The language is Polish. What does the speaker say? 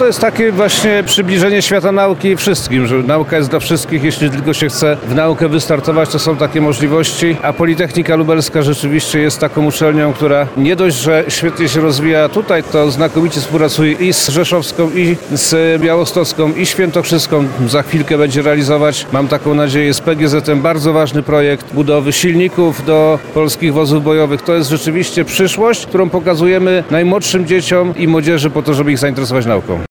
to jest takie właśnie przybliżenie świata nauki wszystkim, że nauka jest dla wszystkich, jeśli tylko się chce w naukę wystartować, to są takie możliwości, a Politechnika Lubelska rzeczywiście jest taką uczelnią, która nie dość, że świetnie się rozwija tutaj, to znakomicie współpracuje i z Rzeszowską, i z Białostocką, i Świętokrzyską. Za chwilkę będzie realizować, mam taką nadzieję, z PGZ-em bardzo ważny projekt budowy silników do polskich wozów bojowych. To jest rzeczywiście przyszłość, którą pokazujemy najmłodszym dzieciom i młodzieży po to, żeby ich zainteresować nauką.